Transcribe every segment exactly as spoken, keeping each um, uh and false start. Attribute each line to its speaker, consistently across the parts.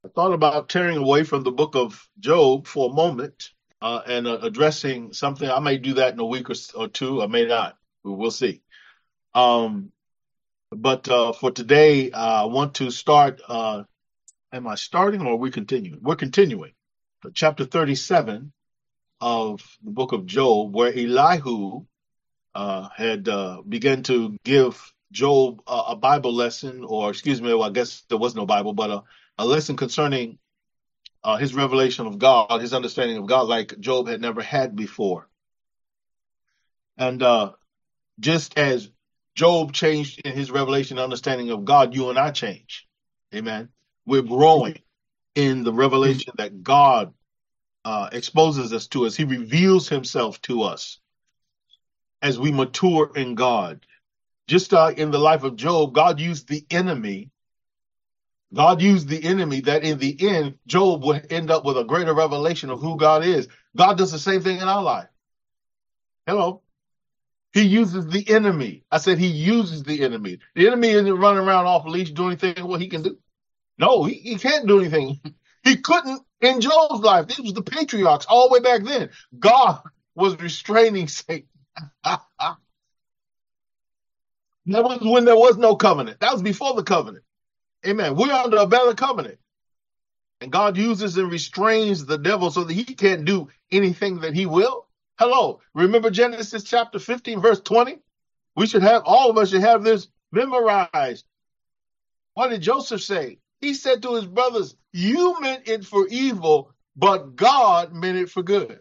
Speaker 1: I thought about tearing away from the book of Job for a moment uh, and uh, addressing something. I may do that in a week or, or two. I may not. We'll see. Um, but uh, for today, uh, I want to start. Uh, am I starting or are we continuing? We're continuing. Chapter thirty-seven of the book of Job, where Elihu uh, had uh, begun to give Job a, a Bible lesson, or excuse me, well, I guess there was no Bible, but a, a lesson concerning uh, his revelation of God, his understanding of God, like Job had never had before. And uh, just as Job changed in his revelation and understanding of God, you and I change. Amen. We're growing in the revelation that God uh, exposes us to us. He reveals himself to us as we mature in God. Just uh, in the life of Job, God used the enemy. God used the enemy that in the end, Job would end up with a greater revelation of who God is. God does the same thing in our life. Hello. He uses the enemy. I said he uses the enemy. The enemy isn't running around off leash doing anything what he can do. No, he, he can't do anything. He couldn't in Job's life. This was the patriarchs all the way back then. God was restraining Satan. That was when there was no covenant. That was before the covenant. Amen. We're under a better covenant. And God uses and restrains the devil so that he can't do anything that he will. Hello. Remember Genesis chapter fifteen, verse twenty? We should have, all of us should have this memorized. What did Joseph say? He said to his brothers, you meant it for evil, but God meant it for good.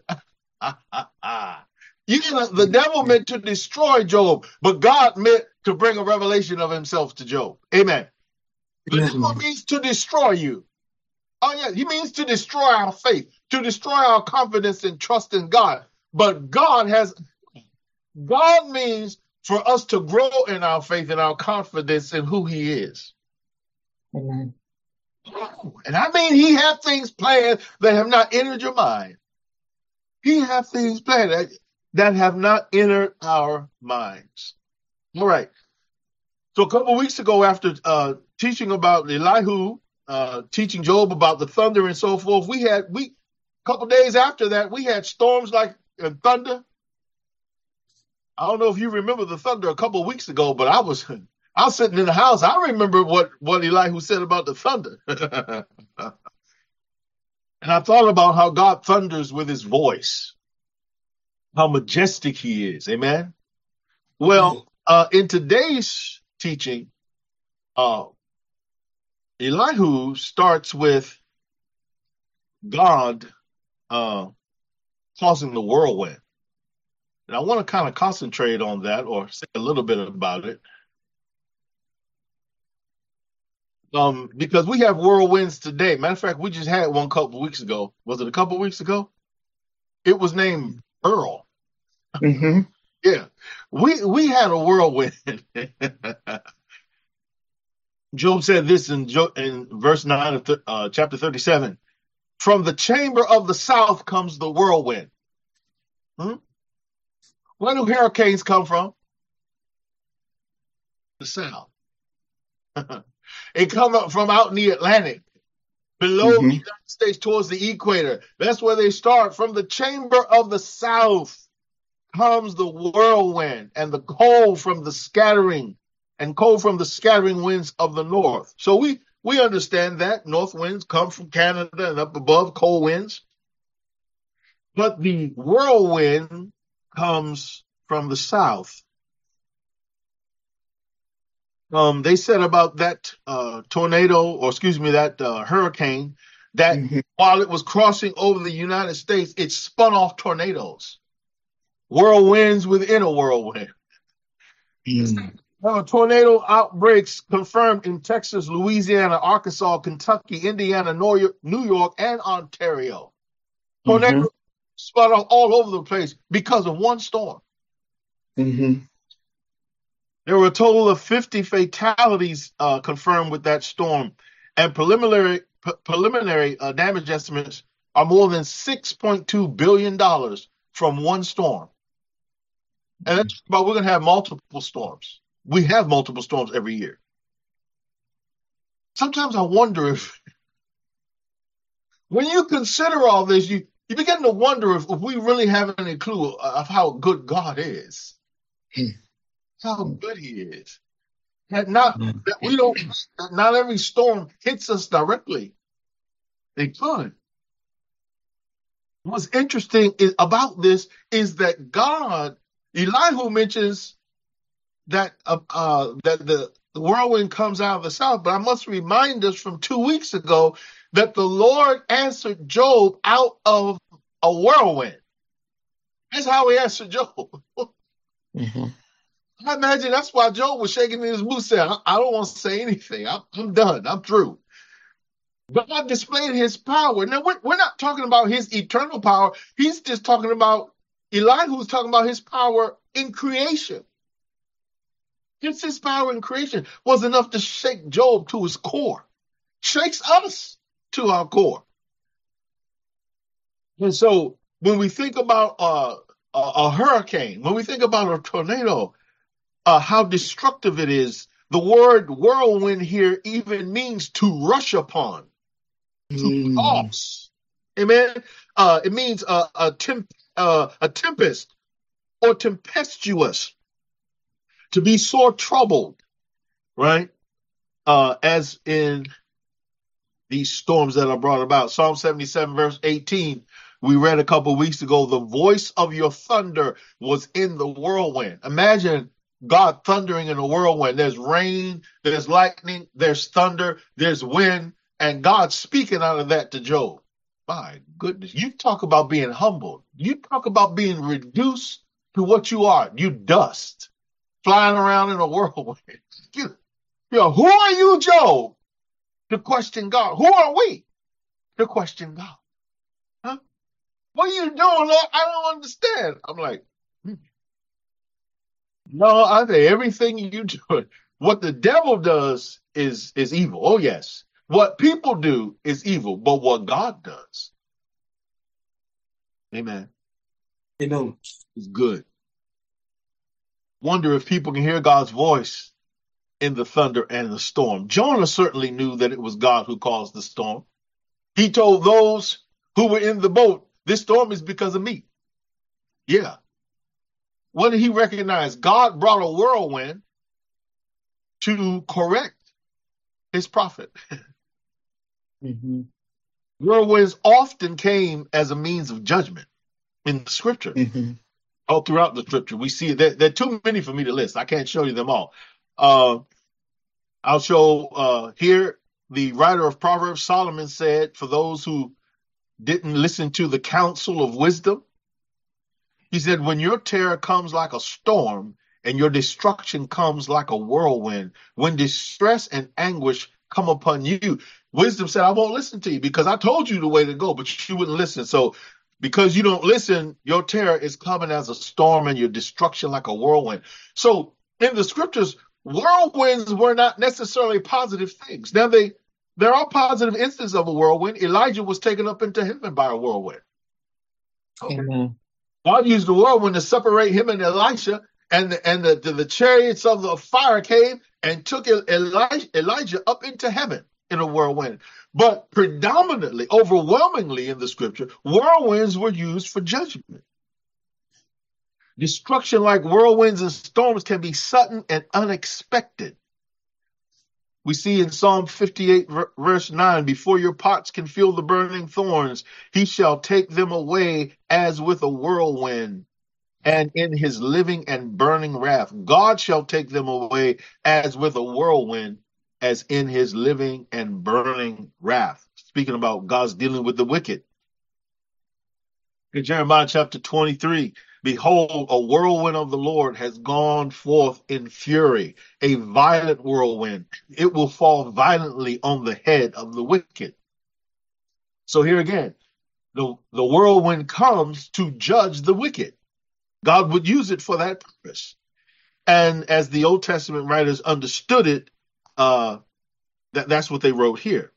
Speaker 1: You know, the devil meant to destroy Job, but God meant to bring a revelation of himself to Job. Amen. The devil means to destroy you. Oh, yeah, he means to destroy our faith, to destroy our confidence and trust in God. But God has, God means for us to grow in our faith and our confidence in who he is.
Speaker 2: Amen.
Speaker 1: And I mean, he has things planned that have not entered your mind. He has things planned that, that have not entered our minds. All right. So a couple of weeks ago, after uh, teaching about Elihu, uh, teaching Job about the thunder and so forth, we had, we, a couple of days after that, we had storms like uh, thunder. I don't know if you remember the thunder a couple of weeks ago, but I was, I was sitting in the house. I remember what, what Elihu said about the thunder. And I thought about how God thunders with his voice, how majestic he is. Amen. Well, uh, in today's teaching, uh, Elihu starts with God uh, causing the whirlwind. And I want to kind of concentrate on that or say a little bit about it. Um, because we have whirlwinds today. Matter of fact, we just had one a couple of weeks ago. Was it a couple of weeks ago? It was named Earl.
Speaker 2: Mm-hmm.
Speaker 1: Yeah, we we had a whirlwind. Job said this in, in verse nine of th- uh, chapter thirty-seven. From the chamber of the south comes the whirlwind. Hmm? Where do hurricanes come from? The south. It come up from out in the Atlantic, below mm-hmm. the United States towards the equator. That's where they start. From the chamber of the south comes the whirlwind and the cold from the scattering and cold from the scattering winds of the north. So we, we understand that north winds come from Canada and up above, cold winds. But the whirlwind comes from the south. Um, they said about that uh, tornado, or excuse me, that uh, hurricane, that mm-hmm. while it was crossing over the United States, it spun off tornadoes. Whirlwinds within a whirlwind. Mm. Uh, tornado outbreaks confirmed in Texas, Louisiana, Arkansas, Kentucky, Indiana, New York, and Ontario. Tornadoes mm-hmm. spun off all over the place because of one storm.
Speaker 2: Mm-hmm.
Speaker 1: There were a total of fifty fatalities uh, confirmed with that storm, and preliminary p- preliminary uh, damage estimates are more than six point two billion dollars from one storm. And that's about we're going to have multiple storms. We have multiple storms every year. Sometimes I wonder if When you consider all this, you, you begin to wonder if, if we really have any clue of how good God is, how good he is. That not that we don't that not every storm hits us directly. They could. What's interesting is, about this is that God, Elihu mentions that uh, uh, that the, the whirlwind comes out of the south, but I must remind us from two weeks ago that the Lord answered Job out of a whirlwind. That's how he answered Job.
Speaker 2: Mm-hmm.
Speaker 1: I imagine that's why Job was shaking in his boots, saying, I, I don't want to say anything. I'm, I'm done. I'm through. God displayed his power. Now, we're, we're not talking about his eternal power. He's just talking about, Elihu's talking about his power in creation. Just his power in creation was enough to shake Job to his core, shakes us to our core. And so when we think about uh, a, a hurricane, when we think about a tornado, uh, how destructive it is, the word whirlwind here even means to rush upon, to
Speaker 2: Mm.
Speaker 1: toss. Amen. Uh, it means uh, a, temp, uh, a tempest or tempestuous, to be sore troubled, right? Uh, as in these storms that are brought about. Psalm seventy-seven, verse eighteen, we read a couple of weeks ago, the voice of your thunder was in the whirlwind. Imagine God thundering in a whirlwind. There's rain, there's lightning, there's thunder, there's wind, and God speaking out of that to Job. My goodness, you talk about being humbled. You talk about being reduced to what you are. You dust, flying around in a whirlwind. You, you know, who are you, Job, to question God? Who are we to question God? Huh? What are you doing, Lord? I don't understand. I'm like, hmm. No, I think everything you do, what the devil does is is evil. Oh, yes. What people do is evil, but what God does, amen,
Speaker 2: Amen.
Speaker 1: is good. Wonder if people can hear God's voice in the thunder and the storm. Jonah certainly knew that it was God who caused the storm. He told those who were in the boat, this storm is because of me. Yeah. What did he recognize? God brought a whirlwind to correct his prophet.
Speaker 2: Mm-hmm.
Speaker 1: Whirlwinds often came as a means of judgment in the scripture.
Speaker 2: Mm-hmm.
Speaker 1: All throughout the scripture, we see that there are too many for me to list. I can't show you them all. Uh, I'll show uh, here the writer of Proverbs, Solomon, said, for those who didn't listen to the counsel of wisdom, he said, when your terror comes like a storm and your destruction comes like a whirlwind, when distress and anguish come upon you, wisdom said, I won't listen to you because I told you the way to go, but you wouldn't listen. So because you don't listen, your terror is coming as a storm and your destruction like a whirlwind. So in the scriptures, whirlwinds were not necessarily positive things. Now, they there are positive instances of a whirlwind. Elijah was taken up into heaven by a whirlwind. Okay.
Speaker 2: Amen.
Speaker 1: God used the whirlwind to separate him and Elisha, and the, and the, the, the chariots of the fire came and took Elijah, Elijah up into heaven in a whirlwind. But predominantly, overwhelmingly in the scripture, whirlwinds were used for judgment. Destruction like whirlwinds and storms can be sudden and unexpected. We see in Psalm fifty-eight, verse nine, before your pots can feel the burning thorns, he shall take them away as with a whirlwind, and in his living and burning wrath. God shall take them away as with a whirlwind, as in his living and burning wrath. Speaking about God's dealing with the wicked. In Jeremiah chapter twenty-three, behold, a whirlwind of the Lord has gone forth in fury, a violent whirlwind. It will fall violently on the head of the wicked. So here again, the, the whirlwind comes to judge the wicked. God would use it for that purpose. And as the Old Testament writers understood it, uh, that, that's what they wrote here.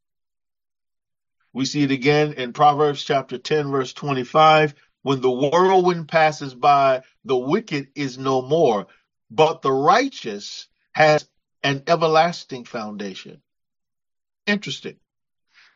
Speaker 1: We see it again in Proverbs chapter ten, verse twenty-five. When the whirlwind passes by, the wicked is no more, but the righteous has an everlasting foundation. Interesting.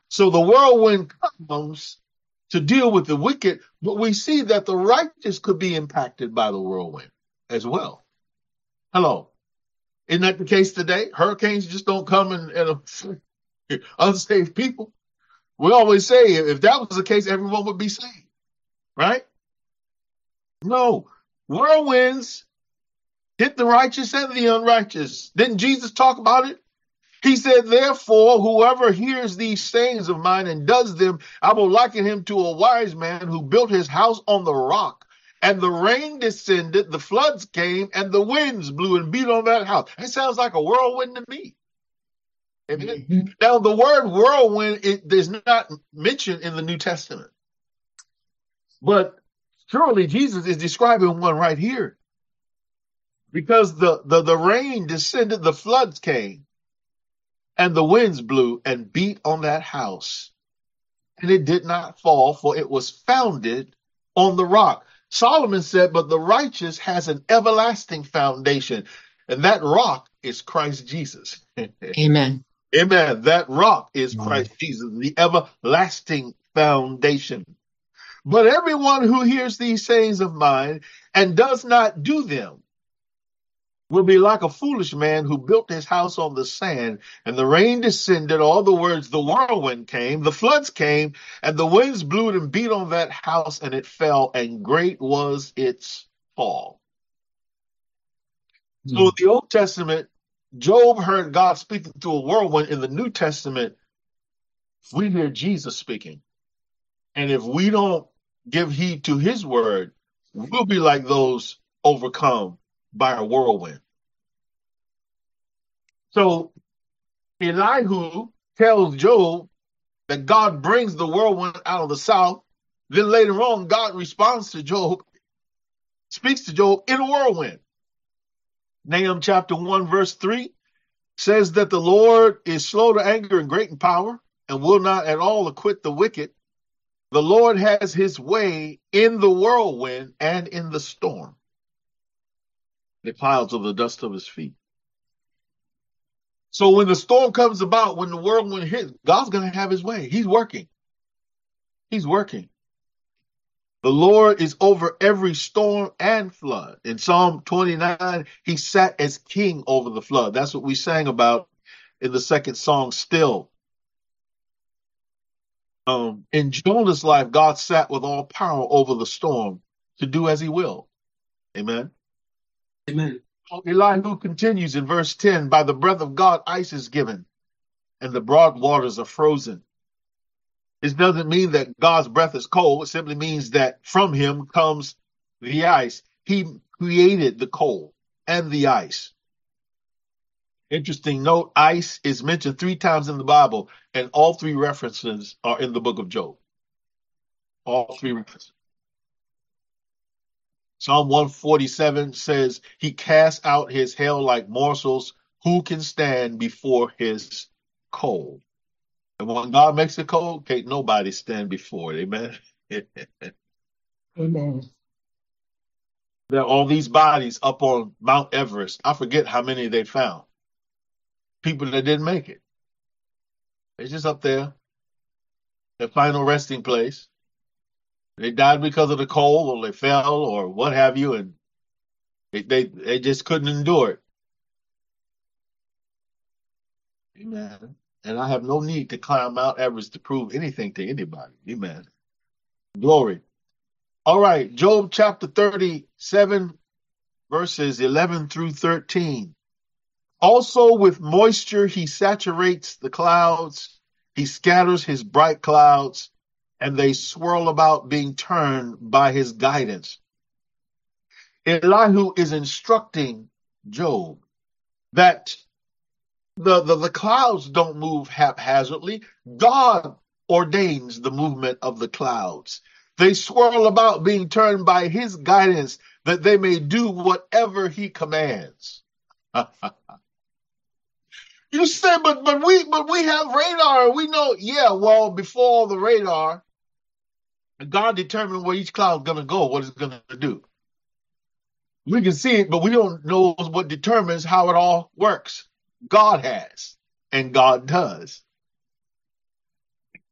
Speaker 1: So the whirlwind comes to deal with the wicked, but we see that the righteous could be impacted by the whirlwind as well. Hello. Isn't that the case today? Hurricanes just don't come and, and unsaved people. We always say if that was the case, everyone would be saved, right? No. Whirlwinds hit the righteous and the unrighteous. Didn't Jesus talk about it? He said, therefore, whoever hears these sayings of mine and does them, I will liken him to a wise man who built his house on the rock. And the rain descended, the floods came, and the winds blew and beat on that house. That sounds like a whirlwind to me. Mm-hmm. Now, the word whirlwind it is not mentioned in the New Testament. But surely Jesus is describing one right here. Because the, the, the rain descended, the floods came. And the winds blew and beat on that house. And it did not fall, for it was founded on the rock. Solomon said, but the righteous has an everlasting foundation. And that rock is Christ Jesus.
Speaker 3: Amen.
Speaker 1: Amen. That rock is Christ Jesus, the everlasting foundation. But everyone who hears these sayings of mine and does not do them will be like a foolish man who built his house on the sand, and the rain descended, all the words, the whirlwind came, the floods came, and the winds blew and beat on that house, and it fell, and great was its fall. Mm. So in the Old Testament, Job heard God speaking through a whirlwind. In the New Testament, we hear Jesus speaking. And if we don't give heed to his word, we'll be like those overcome by a whirlwind. So Elihu tells Job that God brings the whirlwind out of the south. Then later on, God responds to Job, speaks to Job in a whirlwind. Nahum chapter one, verse three says that the Lord is slow to anger and great in power and will not at all acquit the wicked. The Lord has his way in the whirlwind and in the storm. The clouds of the dust of his feet. So when the storm comes about, when the whirlwind hits, God's going to have his way. He's working. He's working. The Lord is over every storm and flood. In Psalm twenty-nine, he sat as king over the flood. That's what we sang about in the second song, Still. Um, in Jonah's life, God sat with all power over the storm to do as he will. Amen.
Speaker 2: Amen.
Speaker 1: Elihu continues in verse ten, by the breath of God, ice is given, and the broad waters are frozen. This doesn't mean that God's breath is cold. It simply means that from him comes the ice. He created the cold and the ice. Interesting note, ice is mentioned three times in the Bible, and all three references are in the book of Job. All three references. Psalm one forty-seven says, he casts out his hail like morsels. Who can stand before his cold? And when God makes it cold, can't nobody stand before it. Amen.
Speaker 3: Amen.
Speaker 1: There are all these bodies up on Mount Everest. I forget how many they found. People that didn't make it. They're just up there. Their final resting place. They died because of the cold, or they fell, or what have you, and they they, they just couldn't endure it. Amen. And I have no need to climb Mount Everest to prove anything to anybody. Amen. Glory. All right, Job chapter thirty-seven, verses eleven through thirteen. Also with moisture he saturates the clouds. He scatters his bright clouds, and they swirl about, being turned by his guidance. Elihu is instructing Job that the, the, the clouds don't move haphazardly. God ordains the movement of the clouds. They swirl about, being turned by his guidance, that they may do whatever he commands. You say, but but we but we have radar. We know, yeah. Well, before the radar, God determined where each cloud is going to go, what it's going to do. We can see it, but we don't know what determines how it all works. God has, and God does.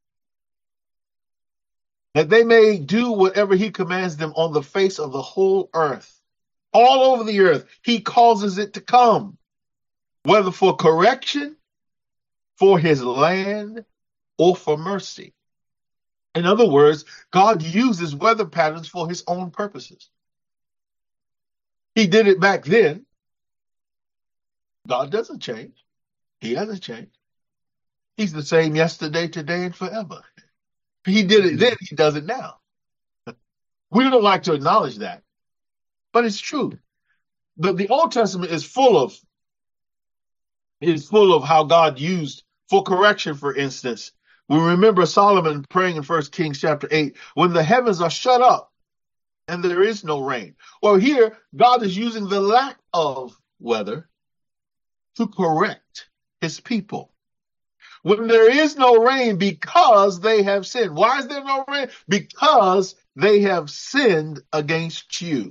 Speaker 1: that they may do whatever he commands them on the face of the whole earth. All over the earth, he causes it to come, whether for correction, for his land, or for mercy. In other words, God uses weather patterns for his own purposes. He did it back then. God doesn't change. He hasn't changed. He's the same yesterday, today, and forever. He did it then, he does it now. We don't like to acknowledge that, but it's true. The, the Old Testament is full of is full of how God used for correction, for instance. We remember Solomon praying in First Kings chapter eight, when the heavens are shut up and there is no rain. Well, here, God is using the lack of weather to correct his people. When there is no rain because they have sinned. Why is there no rain? Because they have sinned against you.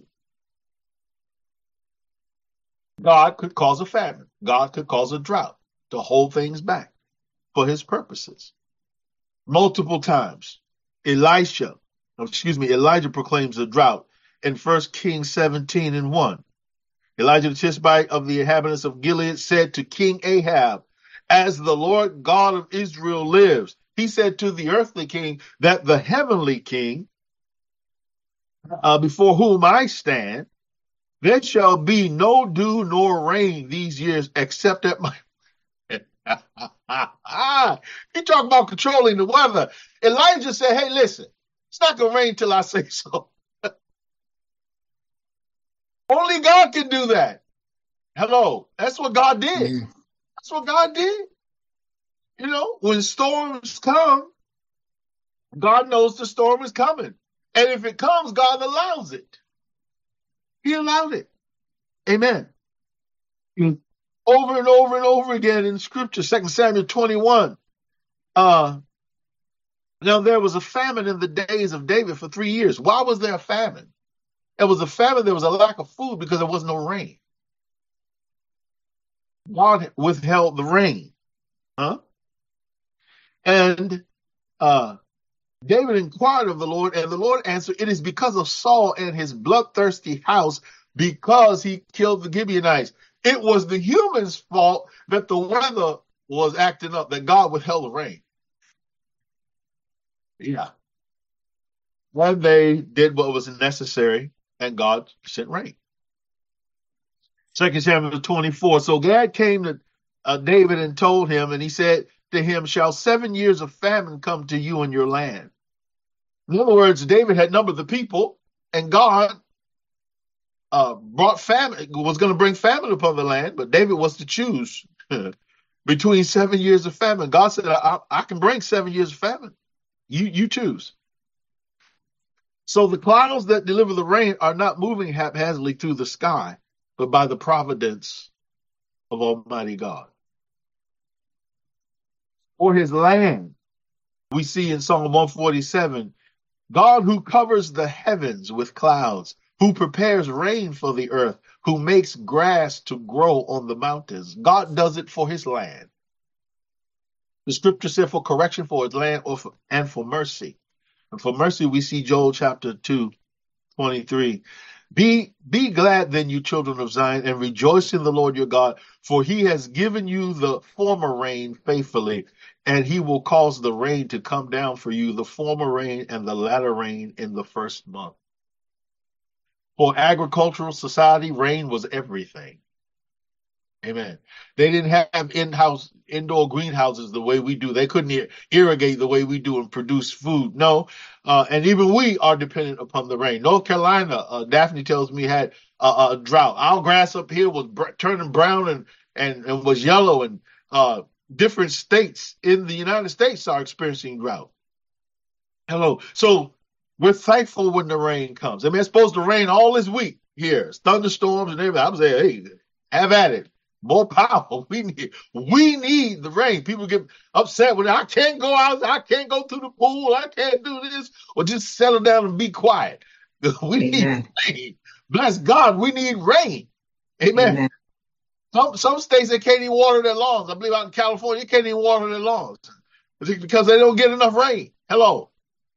Speaker 1: God could cause a famine. God could cause a drought to hold things back for his purposes. Multiple times, Elisha, excuse me, Elijah proclaims a drought in First Kings seventeen and one. Elijah the Tishbite of the inhabitants of Gilead said to King Ahab, as the Lord God of Israel lives, he said to the earthly king that the heavenly king, uh, before whom I stand, there shall be no dew nor rain these years except at my... He talking about controlling the weather. Elijah said, hey, listen, it's not going to rain till I say so. Only God can do that. Hello. That's what God did. Mm. That's what God did. You know, when storms come, God knows the storm is coming. And if it comes, God allows it. He allowed it. Amen. Mm. Over and over and over again in Scripture, Second Samuel twenty-one. Uh, now, there was a famine in the days of David for three years. Why was there a famine? There was a famine, there was a lack of food because there was no rain. God withheld the rain. Huh? And uh, David inquired of the Lord, and the Lord answered, it is because of Saul and his bloodthirsty house, because he killed the Gibeonites. It was the humans' fault that the weather was acting up, that God withheld the rain. Yeah. And they did what was necessary, and God sent rain. Second Samuel twenty-four. So Gad came to uh, David and told him, and he said to him, shall seven years of famine come to you in your land? In other words, David had numbered the people, and God uh, brought famine, was going to bring famine upon the land, but David was to choose between seven years of famine. God said, I, I can bring seven years of famine. You, you choose. So the clouds that deliver the rain are not moving haphazardly through the sky, but by the providence of Almighty God. For his land, we see in Psalm one forty-seven, God who covers the heavens with clouds, who prepares rain for the earth, who makes grass to grow on the mountains. God does it for his land. The scripture said for correction for his land or for, and for mercy. And for mercy, we see Joel chapter two, twenty-three. Be, be glad then, you children of Zion, and rejoice in the Lord your God, for he has given you the former rain faithfully, and he will cause the rain to come down for you, the former rain and the latter rain in the first month. For agricultural society, rain was everything. Amen. They didn't have in-house, indoor greenhouses the way we do. They couldn't ir- irrigate the way we do and produce food. No. Uh, and even we are dependent upon the rain. North Carolina, uh, Daphne tells me, had uh, a drought. Our grass up here was br- turning brown and, and, and was yellow. And uh, different states in the United States are experiencing drought. Hello. So we're thankful when the rain comes. I mean, it's supposed to rain all this week here. It's thunderstorms and everything. I'm saying, hey, have at it. More power. We need, we need the rain. People get upset when I can't go out. I can't go to the pool. I can't do this. Or just settle down and be quiet. We Amen. Need rain. Bless God. We need rain. Amen. Amen. Some some states, they can't even water their lawns. I believe out in California, you can't even water their lawns because they don't get enough rain. Hello.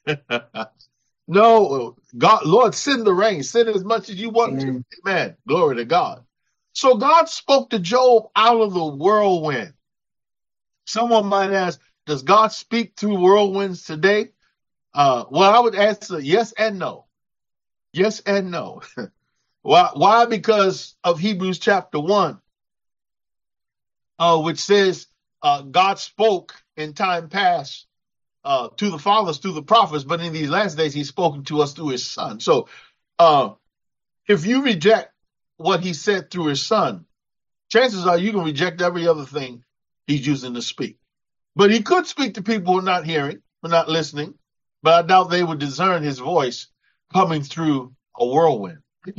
Speaker 1: No, God, Lord, send the rain. Send as much as you want to.
Speaker 2: Amen.
Speaker 1: Amen. Glory to God. So God spoke to Job out of the whirlwind. Someone might ask, does God speak through whirlwinds today? Uh, well, I would answer yes and no. Yes and no. Why? Why? Because of Hebrews chapter one, uh, which says uh, God spoke in time past uh, to the fathers through the prophets, but in these last days He's spoken to us through His Son. So, uh, if you reject what He said through His Son, chances are you can reject every other thing He's using to speak. But He could speak to people who are not hearing, who are not listening, but I doubt they would discern His voice coming through a whirlwind.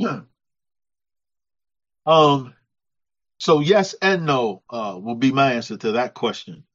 Speaker 1: um. So yes and no uh, will be my answer to that question.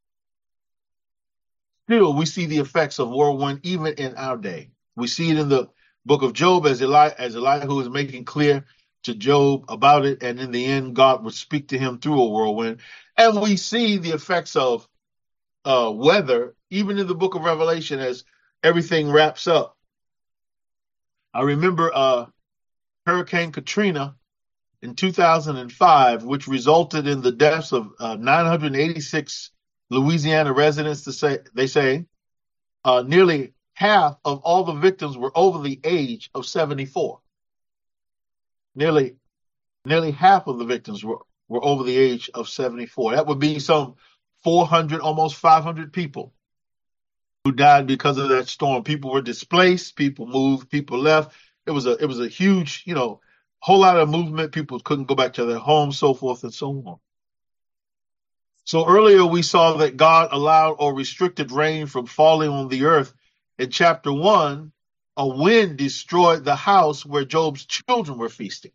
Speaker 1: Still, we see the effects of whirlwind even in our day. We see it in the book of Job as Eli as Elihu is making clear to Job about it, and in the end, God would speak to him through a whirlwind. And we see the effects of uh, weather even in the book of Revelation as everything wraps up. I remember uh, Hurricane Katrina in two thousand five, which resulted in the deaths of uh, nine hundred eighty-six Louisiana residents. To say, they say uh, nearly half of all the victims were over the age of seventy-four. Nearly, nearly half of the victims were, were over the age of seventy-four. That would be some four hundred, almost five hundred people who died because of that storm. People were displaced. People moved. People left. It was a, it was a huge, you know, whole lot of movement. People couldn't go back to their homes, so forth and so on. So earlier we saw that God allowed or restricted rain from falling on the earth. In chapter one, a wind destroyed the house where Job's children were feasting.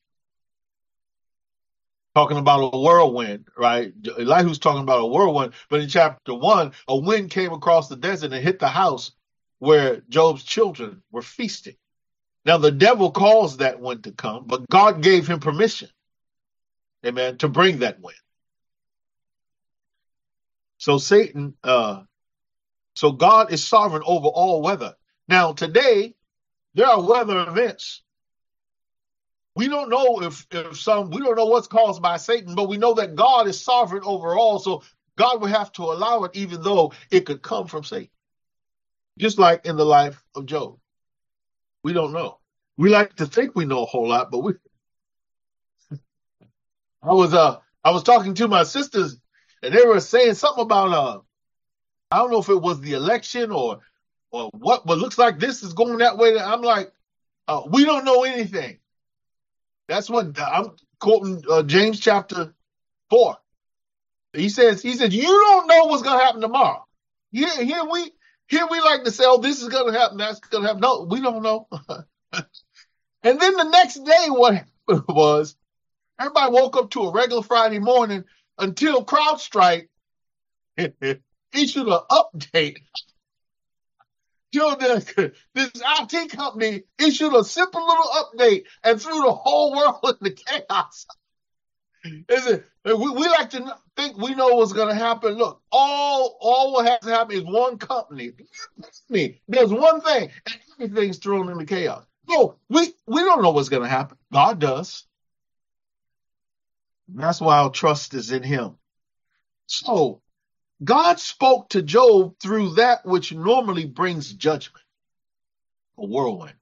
Speaker 1: Talking about a whirlwind, right? Elihu's talking about a whirlwind, but in chapter one, a wind came across the desert and hit the house where Job's children were feasting. Now, the devil caused that wind to come, but God gave him permission, amen, to bring that wind. So Satan, uh, so God is sovereign over all weather. Now, today, there are weather events. We don't know if, if some, we don't know what's caused by Satan, but we know that God is sovereign over all. So God would have to allow it, even though it could come from Satan. Just like in the life of Job. We don't know. We like to think we know a whole lot, but we. I was uh I was talking to my sisters, and they were saying something about uh I don't know if it was the election or or what, but looks like this is going that way. I'm like, uh, we don't know anything. That's what I'm quoting uh, James chapter four. He says he says you don't know what's going to happen tomorrow. Here here we here we like to say, oh, this is going to happen, that's going to happen. No, we don't know. And then the next day, what happened was everybody woke up to a regular Friday morning until CrowdStrike issued an update. This I T company issued a simple little update and threw the whole world into chaos. Is it? We, we like to think we know what's going to happen. Look, all all what has to happen is one company. There's one thing, and everything's thrown into chaos. No, we, we don't know what's going to happen. God does. And that's why our trust is in Him. So, God spoke to Job through that which normally brings judgment, a whirlwind.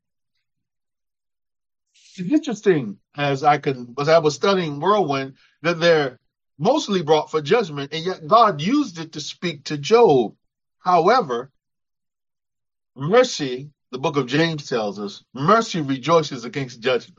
Speaker 1: It's interesting, as I can, as I was studying whirlwind, that they're mostly brought for judgment, and yet God used it to speak to Job. However, mercy, the book of James tells us, mercy rejoices against judgment.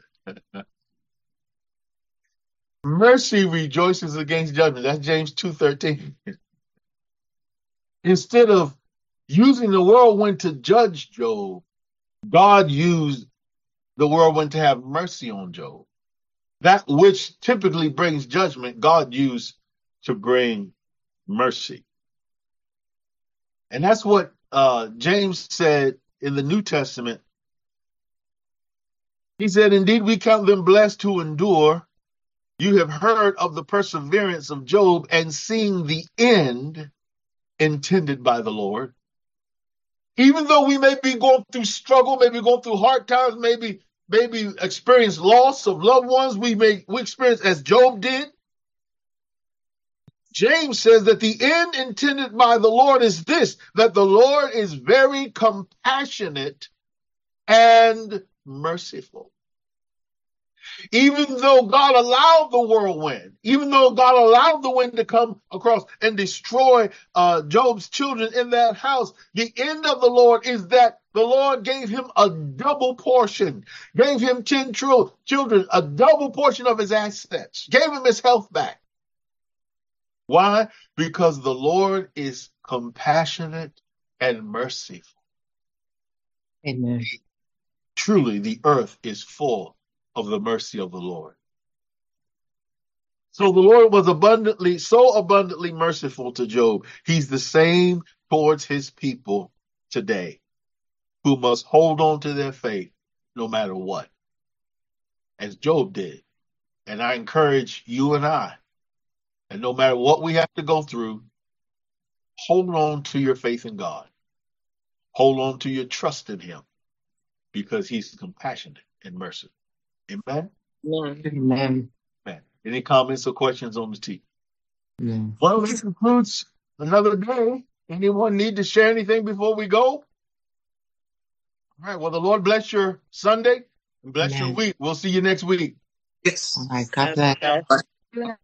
Speaker 1: Mercy rejoices against judgment. That's James two thirteen. Instead of using the whirlwind to judge Job, God used the whirlwind to have mercy on Job. That which typically brings judgment, God used to bring mercy. And that's what uh, James said in the New Testament. He said, indeed, we count them blessed who endure. You have heard of the perseverance of Job and seen the end intended by the Lord. Even though we may be going through struggle, maybe going through hard times, maybe maybe experience loss of loved ones, we may we experience as Job did. James says that the end intended by the Lord is this, that the Lord is very compassionate and merciful. Even though God allowed the whirlwind, even though God allowed the wind to come across and destroy uh, Job's children in that house, the end of the Lord is that the Lord gave him a double portion, gave him ten tr- children, a double portion of his assets, gave him his health back. Why? Because the Lord is compassionate and merciful.
Speaker 2: Amen.
Speaker 1: Truly, the earth is full of the mercy of the Lord. So the Lord was abundantly, so abundantly merciful to Job. He's the same towards his people today, who must hold on to their faith no matter what, as Job did. And I encourage you and I, and no matter what we have to go through, hold on to your faith in God. Hold on to your trust in him, because he's compassionate and merciful. Amen?
Speaker 2: Amen. Amen.
Speaker 1: Amen. Any comments or questions on the team?
Speaker 2: Yeah.
Speaker 1: Well, this concludes another day. Anyone need to share anything before we go? All right. Well, the Lord bless your Sunday and bless
Speaker 2: Amen.
Speaker 1: your week. We'll see you next week.
Speaker 3: Yes.
Speaker 2: All right. God bless.
Speaker 3: Bye.